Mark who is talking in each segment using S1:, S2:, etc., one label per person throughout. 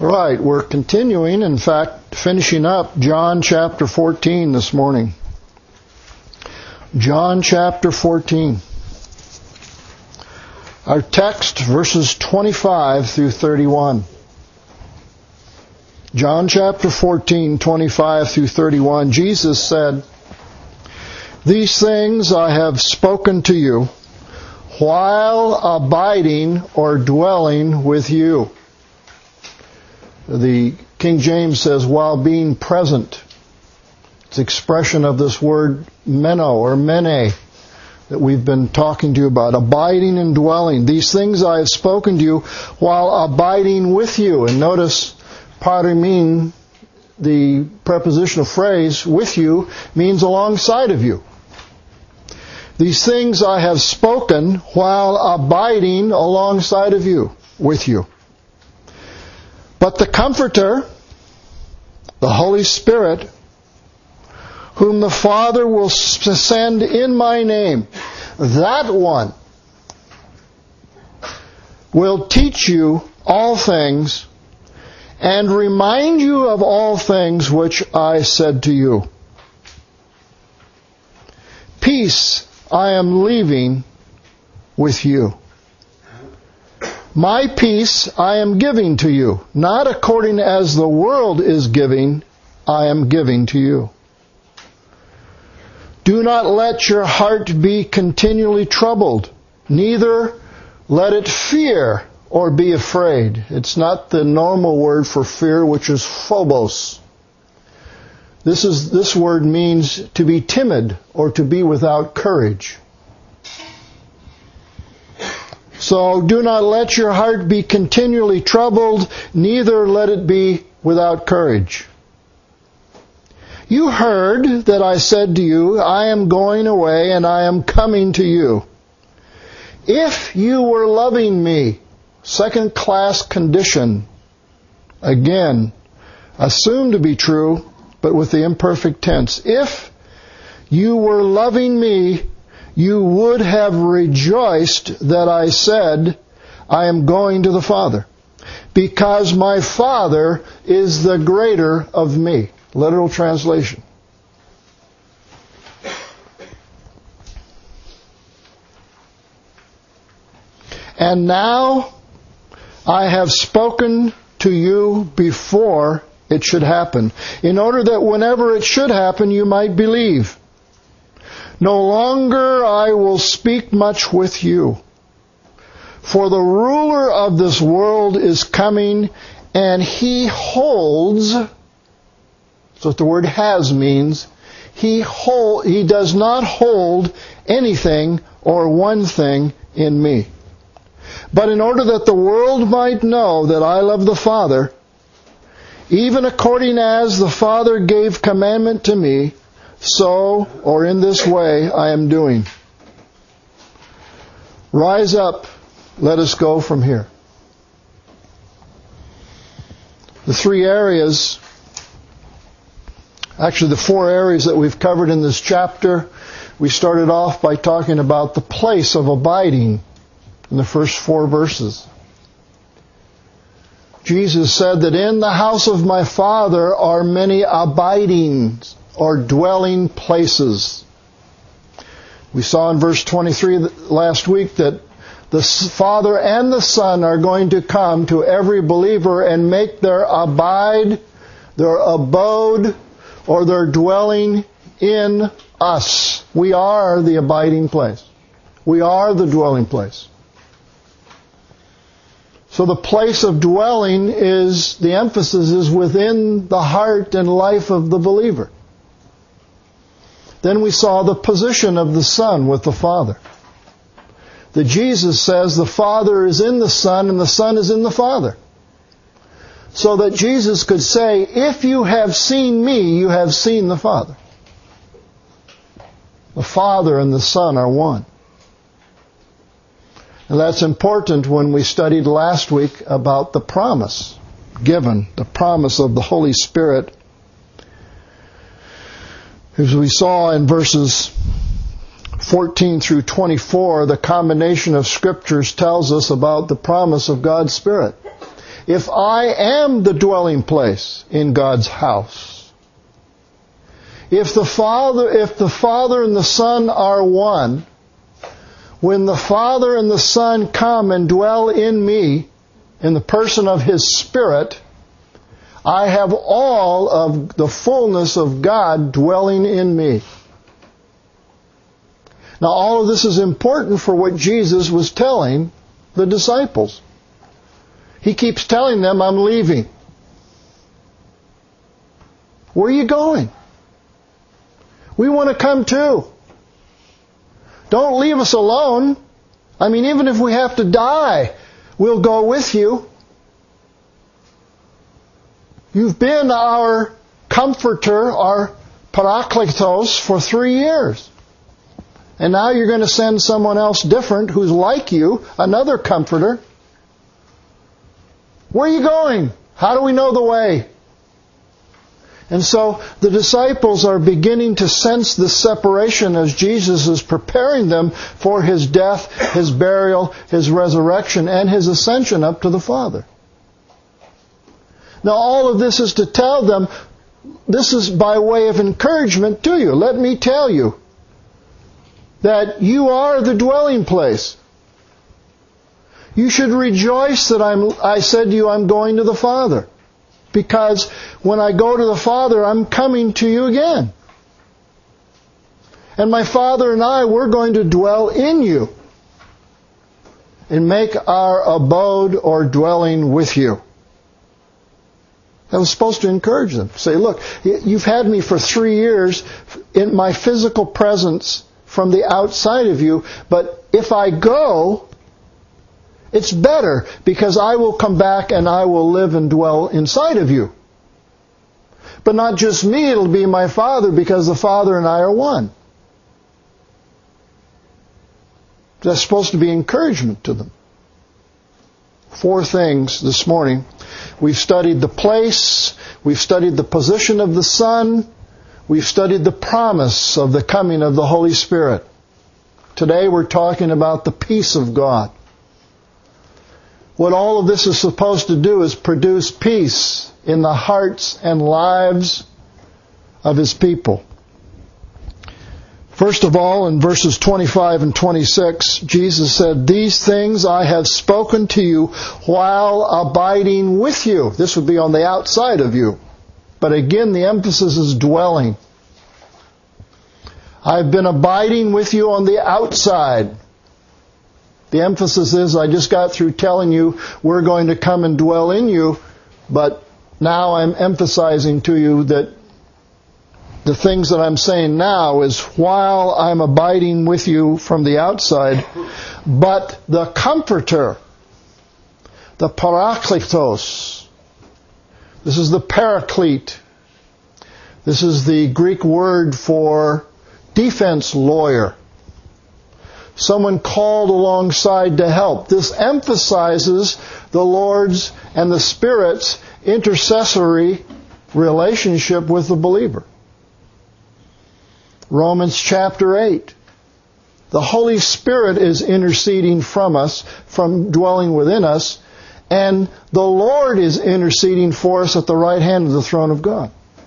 S1: Right, we're continuing, in fact, finishing up John chapter 14 this morning. John chapter 14. Our text, verses 25 through 31. John chapter 14, 25 through 31. Jesus said, "These things I have spoken to you while abiding or dwelling with you." The King James says, while being present. It's expression of this word meno or mene that we've been talking to you about. Abiding and dwelling. These things I have spoken to you while abiding with you. And notice, paramin, the prepositional phrase, with you, means alongside of you. These things I have spoken while abiding alongside of you, with you. But the Comforter, the Holy Spirit, whom the Father will send in my name, that one will teach you all things and remind you of all things which I said to you. Peace I am leaving with you. My peace I am giving to you, not according as the world is giving, I am giving to you. Do not let your heart be continually troubled, neither let it fear or be afraid. It's not the normal word for fear, which is phobos. This word means to be timid or to be without courage. So do not let your heart be continually troubled, neither let it be without courage. You heard that I said to you, I am going away and I am coming to you. If you were loving me, second class condition, again, assumed to be true, but with the imperfect tense. If you were loving me, you would have rejoiced that I said, I am going to the Father, because my Father is the greater of me. Literal translation. And now I have spoken to you before it should happen, in order that whenever it should happen, you might believe. No longer I will speak much with you, for the ruler of this world is coming, and he holds, that's what the word has means, he does not hold anything or one thing in me. But in order that the world might know that I love the Father, even according as the Father gave commandment to me, so, or in this way, I am doing. Rise up, let us go from here. The three areas, actually the four areas that we've covered in this chapter, we started off by talking about the place of abiding in the first 4 verses. Jesus said that in the house of my Father are many abidings, or dwelling places. We saw in verse 23 last week that the Father and the Son are going to come to every believer and make their abode, or their dwelling in us. We are the abiding place. We are the dwelling place. So the place of dwelling is, the emphasis is within the heart and life of the believer. Then we saw the position of the Son with the Father. That Jesus says the Father is in the Son and the Son is in the Father. So that Jesus could say, if you have seen me, you have seen the Father. The Father and the Son are one. And that's important when we studied last week about the promise given, the promise of the Holy Spirit. As we saw in verses 14 through 24, the combination of scriptures tells us about the promise of God's Spirit. if I am the dwelling place in God's house, if the Father and the Son are one, when the Father and the Son come and dwell in me, in the person of His Spirit, I have all of the fullness of God dwelling in me. Now, all of this is important for what Jesus was telling the disciples. He keeps telling them, I'm leaving. Where are you going? We want to come too. Don't leave us alone. I mean, even if we have to die, we'll go with you. You've been our comforter, our parakletos, for 3 years. And now you're going to send someone else different who's like you, another comforter. Where are you going? How do we know the way? And so the disciples are beginning to sense this separation as Jesus is preparing them for His death, His burial, His resurrection, and His ascension up to the Father. Now all of this is to tell them, this is by way of encouragement to you. Let me tell you that you are the dwelling place. You should rejoice that I said to you, I'm going to the Father. Because when I go to the Father, I'm coming to you again. And my Father and I, we're going to dwell in you and make our abode or dwelling with you. I was supposed to encourage them. Say, look, you've had me for 3 years in my physical presence from the outside of you, but if I go, it's better because I will come back and I will live and dwell inside of you. But not just me, it'll be my Father because the Father and I are one. That's supposed to be encouragement to them. 4 things this morning. We've studied the place, we've studied the position of the Son, we've studied the promise of the coming of the Holy Spirit. Today we're talking about the peace of God. What all of this is supposed to do is produce peace in the hearts and lives of His people. First of all, in verses 25 and 26, Jesus said, "These things I have spoken to you while abiding with you." This would be on the outside of you. But again, the emphasis is dwelling. I've been abiding with you on the outside. The emphasis is, I just got through telling you we're going to come and dwell in you, but now I'm emphasizing to you that the things that I'm saying now is while I'm abiding with you from the outside, but the Comforter, the Parakletos, this is the Paraclete, this is the Greek word for defense lawyer, someone called alongside to help. This emphasizes the Lord's and the Spirit's intercessory relationship with the believer. Romans chapter 8. The Holy Spirit is interceding from us, from dwelling within us, and the Lord is interceding for us at the right hand of the throne of God.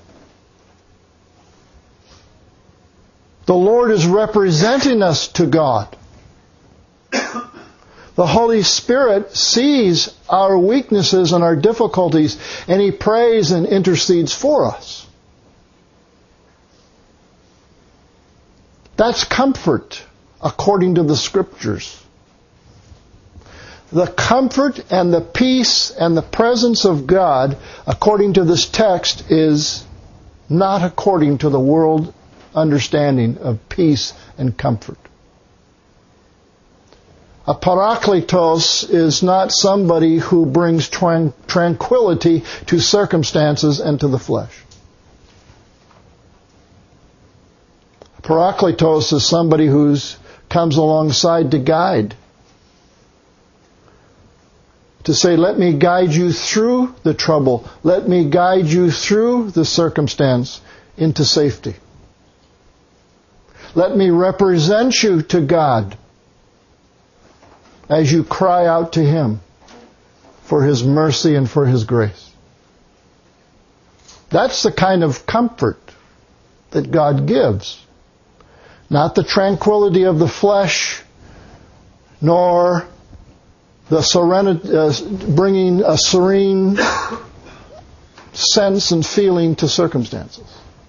S1: The Lord is representing us to God. The Holy Spirit sees our weaknesses and our difficulties, and He prays and intercedes for us. That's comfort according to the Scriptures. The comfort and the peace and the presence of God, according to this text, is not according to the world understanding of peace and comfort. A parakletos is not somebody who brings tranquility to circumstances and to the flesh. A parakletos is somebody who comes alongside to guide. To say, let me guide you through the trouble. Let me guide you through the circumstance into safety. Let me represent you to God as you cry out to Him. for His mercy and for His grace. That's the kind of comfort that God gives. Not the tranquility of the flesh, nor the serenity, bringing a serene sense and feeling to circumstances.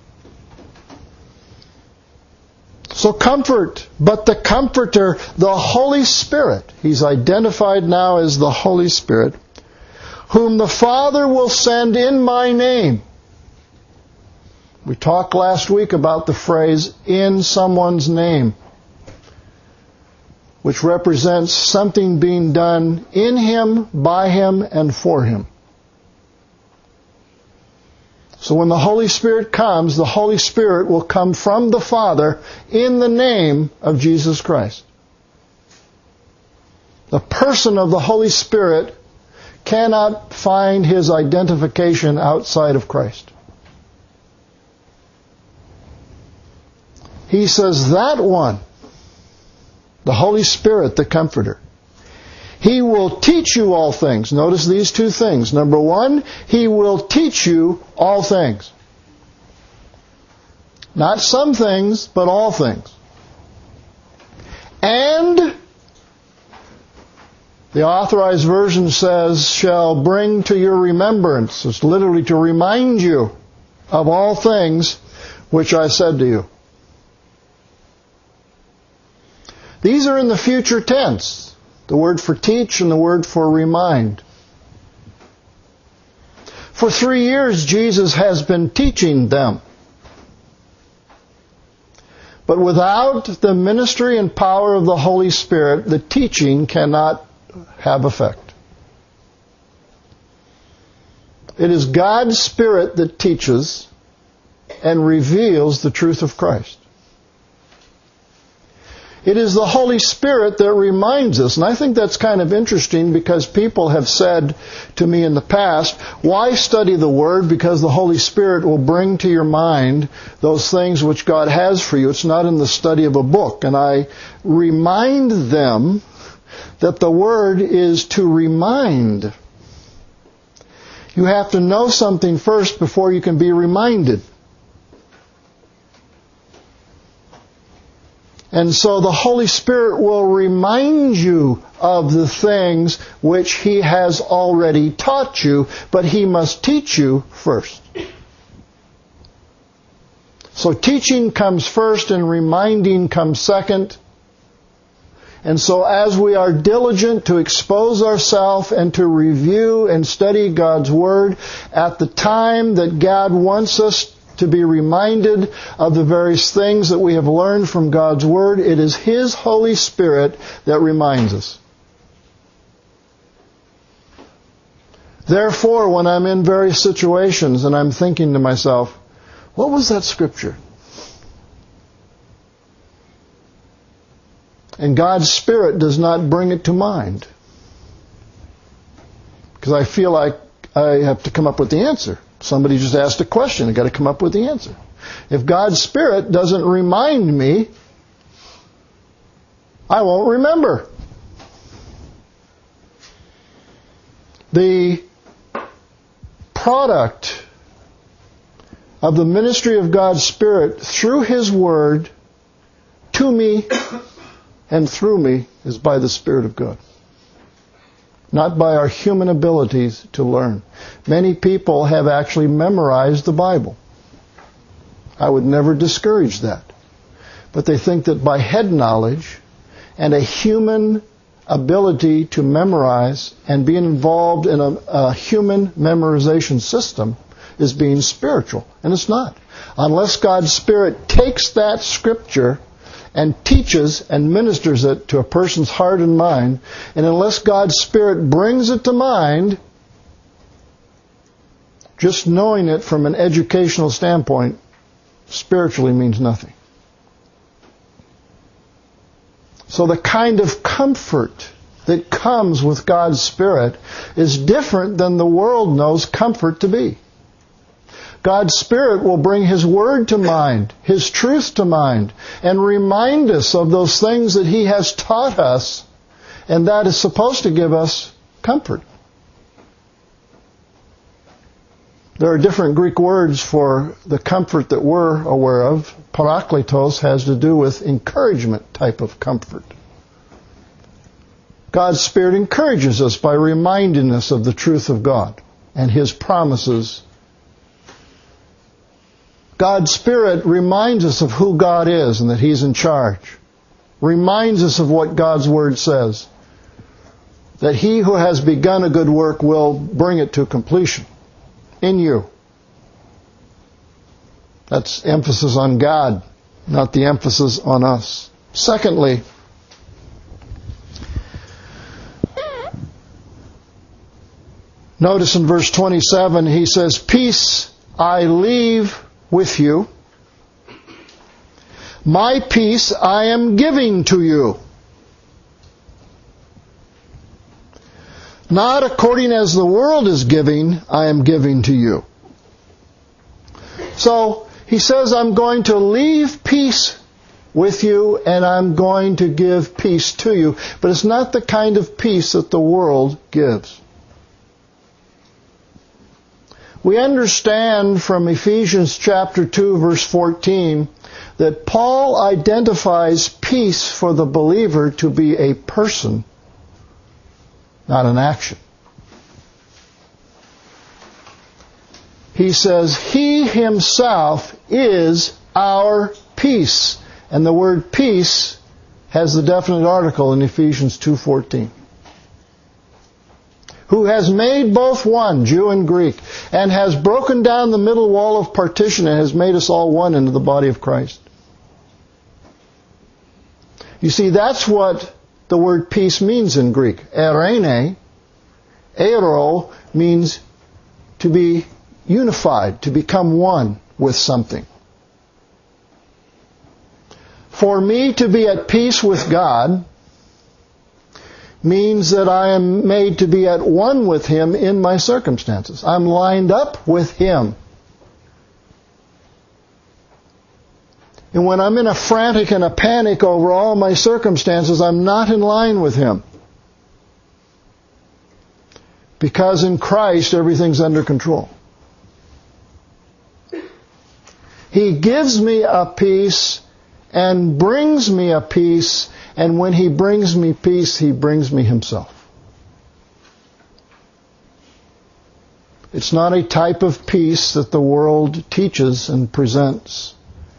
S1: So comfort, but the Comforter, the Holy Spirit, He's identified now as the Holy Spirit, whom the Father will send in my name. We talked last week about the phrase, in someone's name, which represents something being done in Him, by Him, and for Him. So when the Holy Spirit comes, the Holy Spirit will come from the Father in the name of Jesus Christ. The person of the Holy Spirit cannot find his identification outside of Christ. He says that one, the Holy Spirit, the Comforter, He will teach you all things. Notice these two things. Number one, He will teach you all things. Not some things, but all things. And, the Authorized Version says, shall bring to your remembrance. It's literally to remind you of all things which I said to you. These are in the future tense. The word for teach and the word for remind. For 3 years, Jesus has been teaching them. But without the ministry and power of the Holy Spirit, the teaching cannot have effect. It is God's Spirit that teaches and reveals the truth of Christ. It is the Holy Spirit that reminds us. And I think that's kind of interesting because people have said to me in the past, why study the Word? Because the Holy Spirit will bring to your mind those things which God has for you. It's not in the study of a book. And I remind them that the Word is to remind. You have to know something first before you can be reminded. And so the Holy Spirit will remind you of the things which He has already taught you, but He must teach you first. So teaching comes first and reminding comes second. And so as we are diligent to expose ourselves and to review and study God's Word, at the time that God wants us to be reminded of the various things that we have learned from God's Word, it is His Holy Spirit that reminds us. Therefore, when I'm in various situations and I'm thinking to myself, what was that scripture? And God's Spirit does not bring it to mind, because I feel like I have to come up with the answer. Somebody just asked a question. I've got to come up with the answer. If God's Spirit doesn't remind me, I won't remember. The product of the ministry of God's Spirit through His Word to me and through me is by the Spirit of God. Not by our human abilities to learn. Many people have actually memorized the Bible. I would never discourage that. But they think that by head knowledge and a human ability to memorize and being involved in a human memorization system is being spiritual. And it's not. Unless God's Spirit takes that scripture and teaches and ministers it to a person's heart and mind, and unless God's Spirit brings it to mind, just knowing it from an educational standpoint spiritually means nothing. So the kind of comfort that comes with God's Spirit is different than the world knows comfort to be. God's Spirit will bring His Word to mind, His truth to mind, and remind us of those things that He has taught us, and that is supposed to give us comfort. There are different Greek words for the comfort that we're aware of. Parakletos has to do with encouragement type of comfort. God's Spirit encourages us by reminding us of the truth of God and His promises. God's Spirit reminds us of who God is and that He's in charge. Reminds us of what God's Word says. That He who has begun a good work will bring it to completion in you. That's emphasis on God, not the emphasis on us. Secondly, notice in verse 27, he says, "Peace I leave with you. My peace I am giving to you. Not according as the world is giving, I am giving to you." So, he says, I'm going to leave peace with you and I'm going to give peace to you. But it's not the kind of peace that the world gives. We understand from Ephesians chapter 2, verse 14, that Paul identifies peace for the believer to be a person, not an action. He says, He Himself is our peace. And the word peace has the definite article in Ephesians 2:14. Who has made both one, Jew and Greek, and has broken down the middle wall of partition and has made us all one into the body of Christ. You see, that's what the word peace means in Greek. Eirene, eiro, means to be unified, to become one with something. For me to be at peace with God means that I am made to be at one with Him in my circumstances. I'm lined up with Him. And when I'm in a frantic and a panic over all my circumstances, I'm not in line with Him. Because in Christ, everything's under control. He gives me a peace and brings me a peace, and when He brings me peace, He brings me Himself. It's not a type of peace that the world teaches and presents.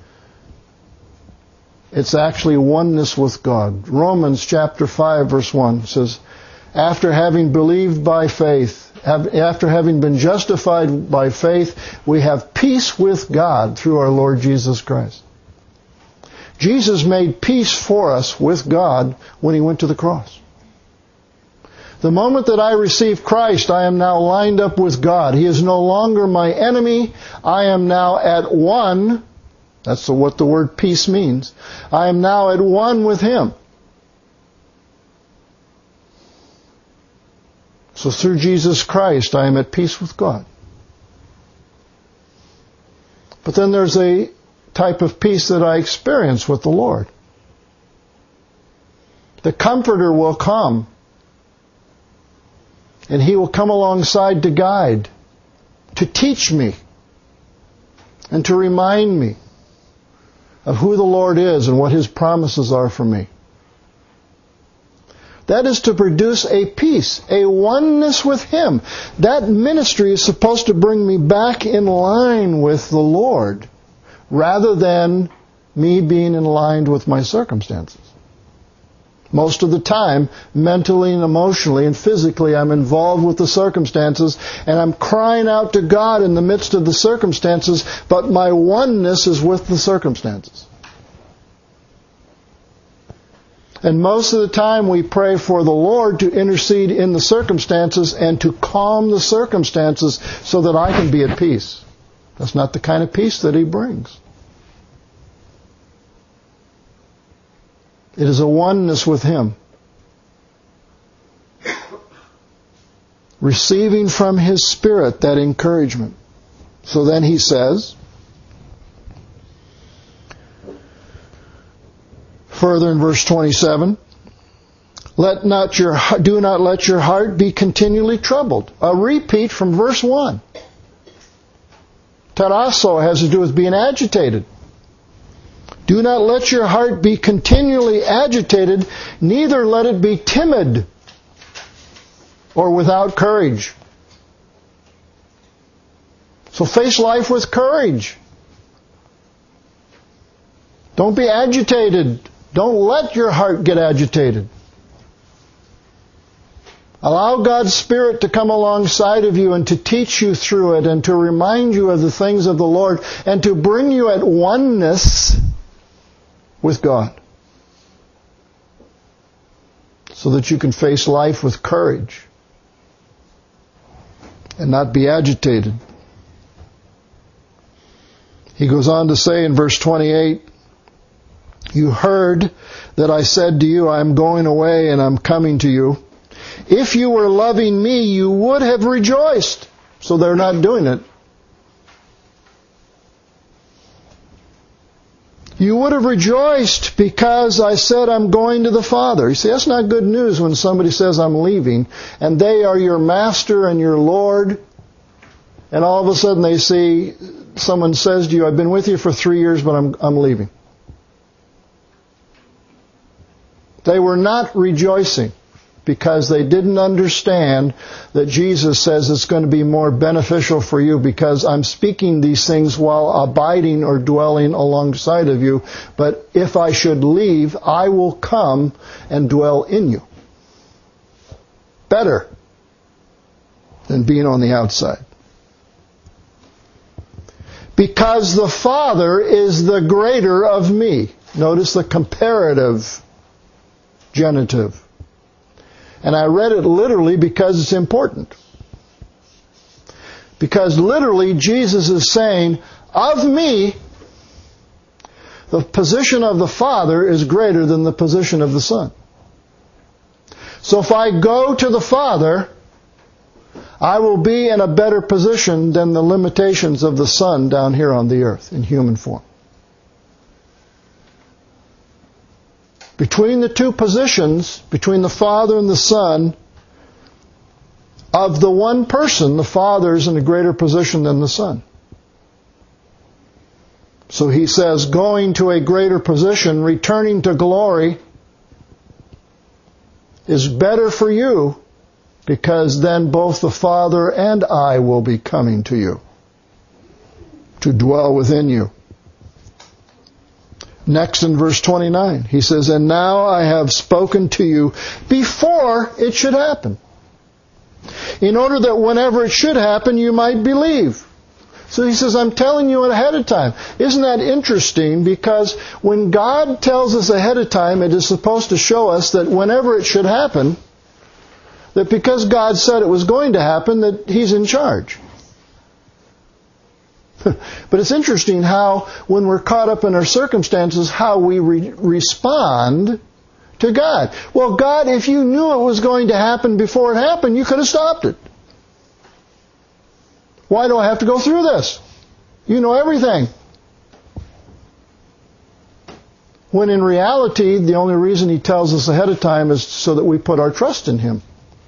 S1: It's actually oneness with God. Romans chapter 5 verse 1 says, after having believed by faith, after having been justified by faith, we have peace with God through our Lord Jesus Christ. Jesus made peace for us with God when He went to the cross. The moment that I receive Christ, I am now lined up with God. He is no longer my enemy. I am now at one. That's what the word peace means. I am now at one with Him. So through Jesus Christ, I am at peace with God. But then there's a type of peace that I experience with the Lord. The Comforter will come, and He will come alongside to guide, to teach me, and to remind me of who the Lord is and what His promises are for me. That is to produce a peace, a oneness with Him. That ministry is supposed to bring me back in line with the Lord, rather than me being in line with my circumstances. Most of the time, mentally and emotionally and physically, I'm involved with the circumstances, and I'm crying out to God in the midst of the circumstances, but my oneness is with the circumstances. And most of the time we pray for the Lord to intercede in the circumstances and to calm the circumstances so that I can be at peace. That's not the kind of peace that He brings. It is a oneness with Him. Receiving from His Spirit that encouragement. So then he says, further in verse 27, do not let your heart be continually troubled. A repeat from verse 1. Tarasso has to do with being agitated. Do not let your heart be continually agitated, neither let it be timid or without courage. So face life with courage. Don't be agitated. Don't let your heart get agitated. Allow God's Spirit to come alongside of you and to teach you through it and to remind you of the things of the Lord and to bring you at oneness with God so that you can face life with courage and not be agitated. He goes on to say in verse 28, you heard that I said to you, I am going away and I'm coming to you. If you were loving me, you would have rejoiced. So they're not doing it. You would have rejoiced because I said I'm going to the Father. You see, that's not good news when somebody says I'm leaving and they are your master and your Lord, and all of a sudden they see someone says to you, I've been with you for 3 years, but I'm leaving. They were not rejoicing because they didn't understand that Jesus says it's going to be more beneficial for you because I'm speaking these things while abiding or dwelling alongside of you. But if I should leave, I will come and dwell in you. Better than being on the outside. Because the Father is the greater of me. Notice the comparative genitive. And I read it literally because it's important. Because literally Jesus is saying, of me, the position of the Father is greater than the position of the Son. So if I go to the Father, I will be in a better position than the limitations of the Son down here on the earth in human form. Between the two positions, between the Father and the Son, of the one person, the Father is in a greater position than the Son. So he says, going to a greater position, returning to glory, is better for you, because then both the Father and I will be coming to you, to dwell within you. Next in verse 29, he says, and now I have spoken to you before it should happen, in order that whenever it should happen, you might believe. So he says, I'm telling you ahead of time. Isn't that interesting? Because when God tells us ahead of time, it is supposed to show us that whenever it should happen, that because God said it was going to happen, that He's in charge. But it's interesting how, when we're caught up in our circumstances, how we respond to God. Well, God, if you knew it was going to happen before it happened, you could have stopped it. Why do I have to go through this? You know everything. When in reality, the only reason He tells us ahead of time is so that we put our trust in Him.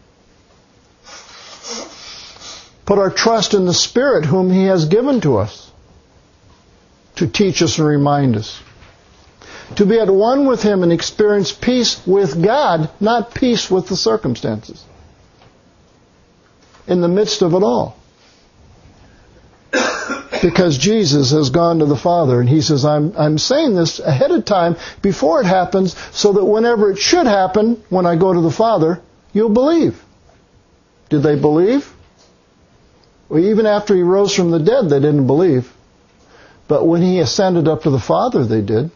S1: Put our trust in the Spirit whom He has given to us to teach us and remind us. To be at one with Him and experience peace with God, not peace with the circumstances. In the midst of it all. Because Jesus has gone to the Father and He says, I'm saying this ahead of time before it happens so that whenever it should happen, when I go to the Father, you'll believe. Did they believe? Well, even after He rose from the dead, they didn't believe. But when He ascended up to the Father, they did.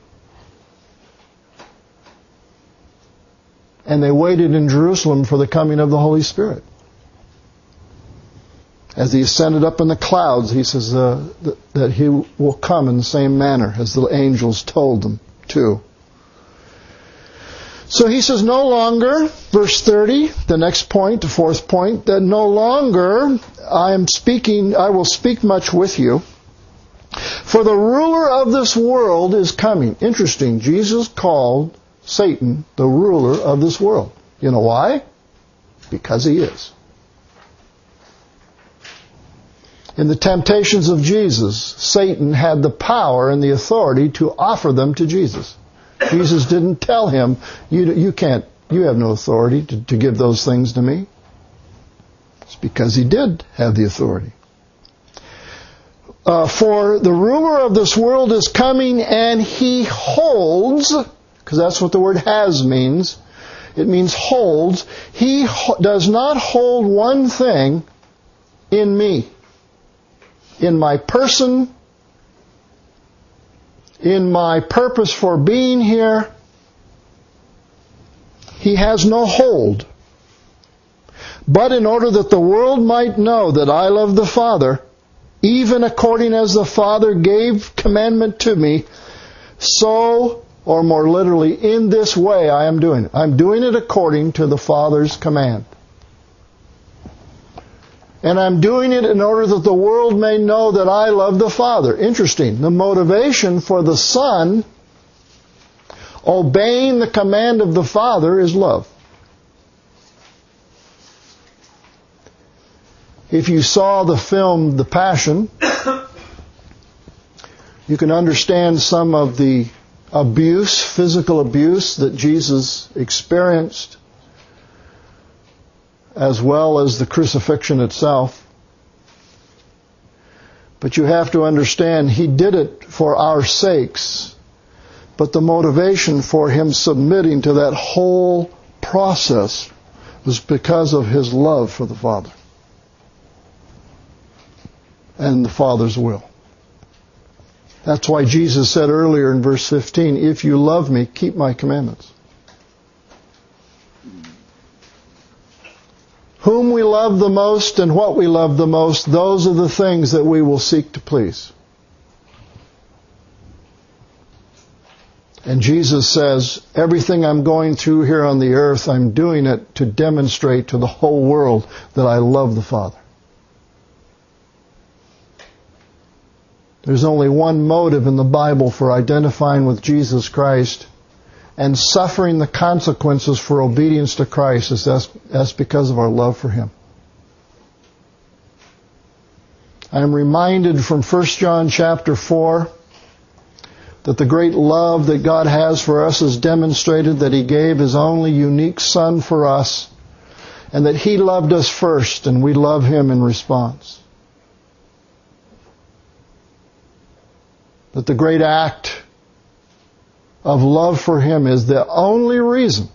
S1: And they waited in Jerusalem for the coming of the Holy Spirit. As He ascended up in the clouds, He says that He will come in the same manner as the angels told them to. So He says, no longer, verse 30, the next point, the fourth point, that no longer I will speak much with you, for the ruler of this world is coming. Interesting, Jesus called Satan the ruler of this world. You know why? Because he is. In the temptations of Jesus, Satan had the power and the authority to offer them to Jesus. Jesus didn't tell him, you have no authority to give those things to me. It's because he did have the authority. For the ruler of this world is coming, and he holds, because that's what the word has means. It means holds. He does not hold one thing in me, in my person, in my purpose for being here. He has no hold. But in order that the world might know that I love the Father, even according as the Father gave commandment to me, so, or more literally, in this way I am doing it. I'm doing it according to the Father's command. And I'm doing it in order that the world may know that I love the Father. Interesting. The motivation for the Son obeying the command of the Father is love. If you saw the film The Passion, you can understand some of the abuse, physical abuse that Jesus experienced, as well as the crucifixion itself. But you have to understand, He did it for our sakes. But the motivation for Him submitting to that whole process was because of His love for the Father and the Father's will. That's why Jesus said earlier in verse 15, if you love me, keep my commandments. Whom we love the most and what we love the most, those are the things that we will seek to please. And Jesus says, everything I'm going through here on the earth, I'm doing it to demonstrate to the whole world that I love the Father. There's only one motive in the Bible for identifying with Jesus Christ and suffering the consequences for obedience to Christ, is that's because of our love for Him. I'm reminded from 1 John chapter 4 that the great love that God has for us is demonstrated that He gave His only unique Son for us, and that He loved us first and we love Him in response. That the great act of love for Him is the only reason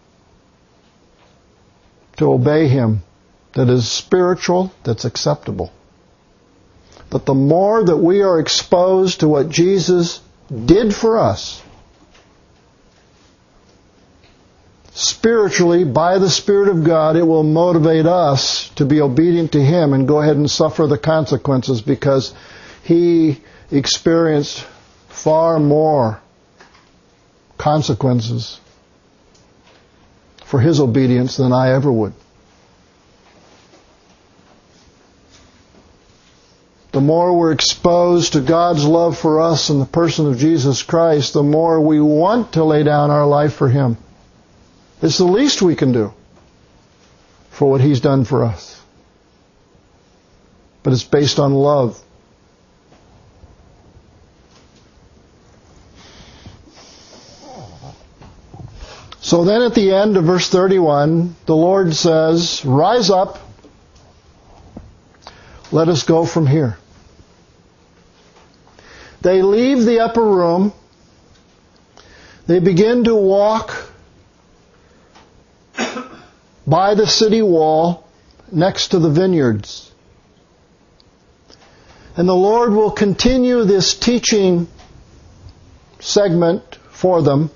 S1: to obey Him that is spiritual, that's acceptable. But the more that we are exposed to what Jesus did for us, spiritually, by the Spirit of God, it will motivate us to be obedient to Him and go ahead and suffer the consequences, because He experienced far more consequences for His obedience than I ever would. The more we're exposed to God's love for us in the person of Jesus Christ, the more we want to lay down our life for Him. It's the least we can do for what He's done for us. But it's based on love. So then at the end of verse 31, the Lord says, rise up, let us go from here. They leave the upper room. They begin to walk by the city wall next to the vineyards. And the Lord will continue this teaching segment for them.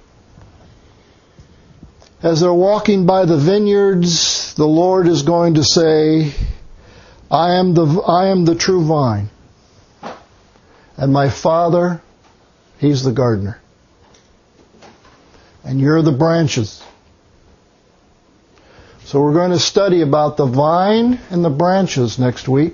S1: As they're walking by the vineyards, the Lord is going to say, I am the true vine, and my Father, He's the gardener, and you're the branches. So we're going to study about the vine and the branches next week,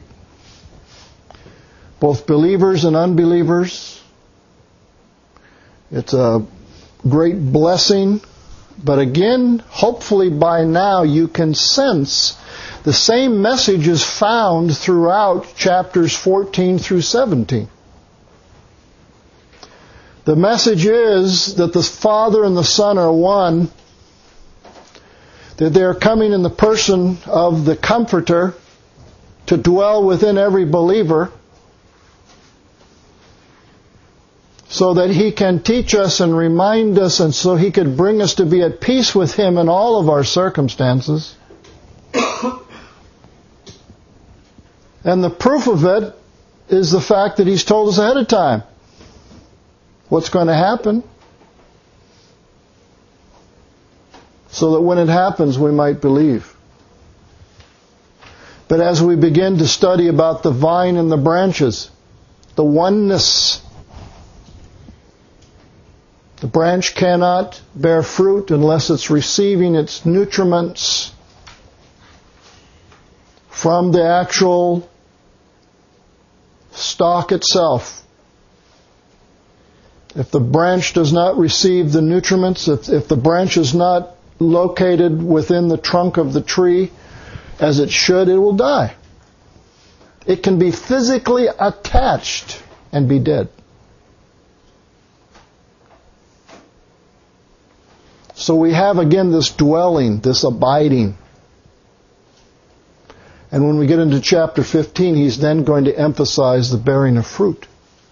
S1: both believers and unbelievers. It's a great blessing But again, hopefully by now you can sense the same message is found throughout chapters 14 through 17. The message is that the Father and the Son are one, that they are coming in the person of the Comforter to dwell within every believer, so that He can teach us and remind us, and so He could bring us to be at peace with Him in all of our circumstances. And the proof of it is the fact that He's told us ahead of time what's going to happen, so that when it happens we might believe. But as we begin to study about the vine and the branches, the oneness, the branch cannot bear fruit unless it's receiving its nutriments from the actual stalk itself. If the branch does not receive the nutriments, if the branch is not located within the trunk of the tree as it should, it will die. It can be physically attached and be dead. So we have again this dwelling, this abiding. And when we get into chapter 15, he's then going to emphasize the bearing of fruit.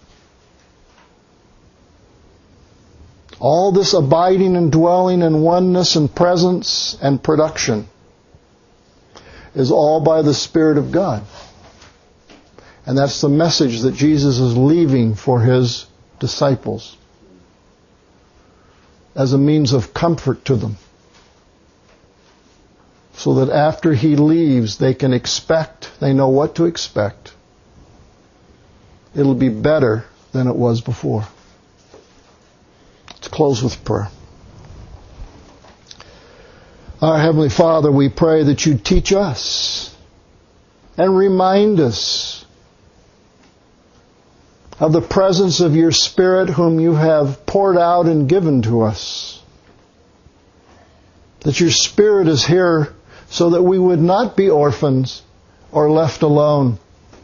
S1: All this abiding and dwelling and oneness and presence and production is all by the Spirit of God. And that's the message that Jesus is leaving for His disciples as a means of comfort to them, so that after He leaves they can expect, they know what to expect. It'll be better than it was before. Let's close with prayer. Our Heavenly Father, we pray that You teach us and remind us of the presence of Your Spirit whom You have poured out and given to us. That Your Spirit is here so that we would not be orphans or left alone,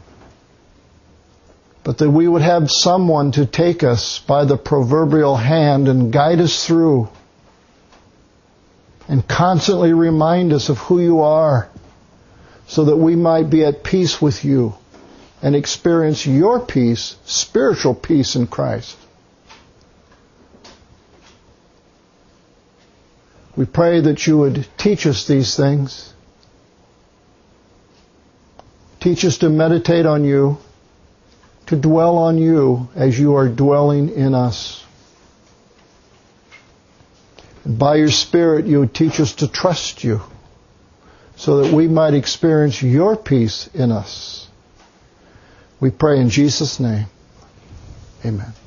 S1: but that we would have someone to take us by the proverbial hand and guide us through and constantly remind us of who You are, so that we might be at peace with You and experience Your peace, spiritual peace in Christ. We pray that You would teach us these things. Teach us to meditate on You, to dwell on You as You are dwelling in us. And by Your Spirit, You would teach us to trust You, so that we might experience Your peace in us. We pray in Jesus' name. Amen.